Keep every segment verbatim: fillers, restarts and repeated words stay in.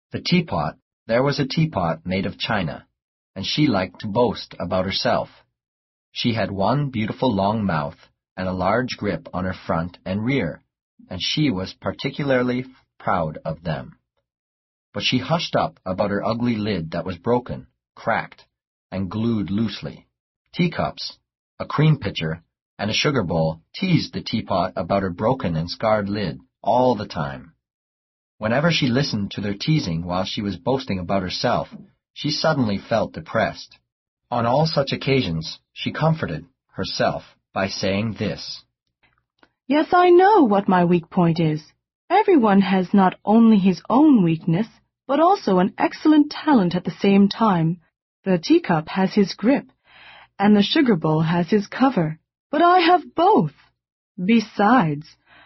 The teapot. There was a teapot made of china, and she liked to boast about herself. She had one beautiful long mouth and a large grip on her front and rear, and she was particularly proud of them. But she hushed up about her ugly lid that was broken, cracked, and glued loosely. Teacups, a cream pitcher, and a sugar bowl teased the teapot about her broken and scarred lid all the time. Whenever she listened to their teasing while she was boasting about herself, she suddenly felt depressed. On all such occasions, she comforted herself by saying this: "Yes, I know what my weak point is. Everyone has not only his own weakness, but also an excellent talent at the same time. The teacup has his grip, and the sugar bowl has his cover, but I have both. Besides,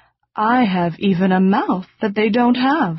I have even a mouth that they don't have.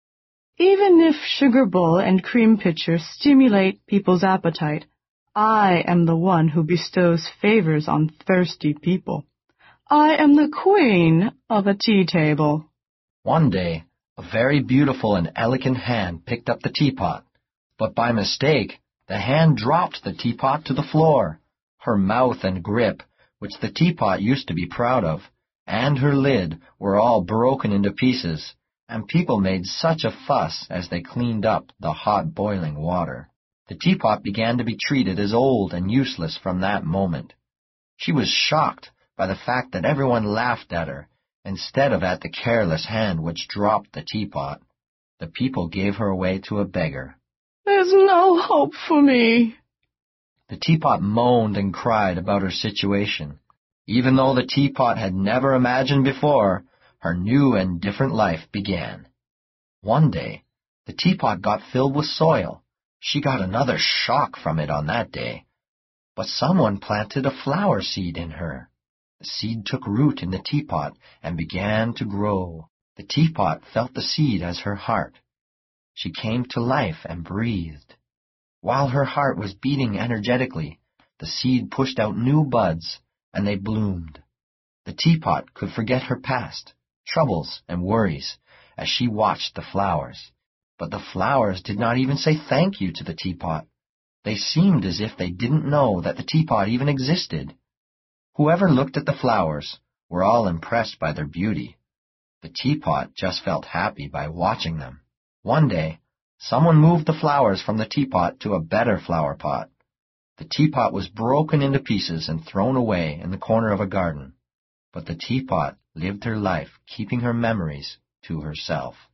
Even if sugar bowl and cream pitcher stimulate people's appetite, I am the one who bestows favors on thirsty people. I am the queen of a tea table." One day, a very beautiful and elegant hand picked up the teapot, but by mistake, the hand dropped the teapot to the floor. Her mouth and grip, which the teapot used to be proud of, and her lid were all broken into pieces, and people made such a fuss as they cleaned up the hot boiling water. The teapot began to be treated as old and useless from that moment. She was shocked by the fact that everyone laughed at her, instead of at the careless hand which dropped the teapot. The people gave her away to a beggar. "There's no hope for me." The teapot moaned and cried about her situation. Even though the teapot had never imagined before, her new and different life began. One day, the teapot got filled with soil. She got another shock from it on that day. But someone planted a flower seed in her. The seed took root in the teapot and began to grow. The teapot felt the seed as her heart. She came to life and breathed. While her heart was beating energetically, the seed pushed out new buds, and they bloomed. The teapot could forget her past, troubles, and worries as she watched the flowers. But the flowers did not even say thank you to the teapot. They seemed as if they didn't know that the teapot even existed. Whoever looked at the flowers were all impressed by their beauty. The teapot just felt happy by watching them. One day, someone moved the flowers from the teapot to a better flower pot. The teapot was broken into pieces and thrown away in the corner of a garden. But the teapot lived her life keeping her memories to herself.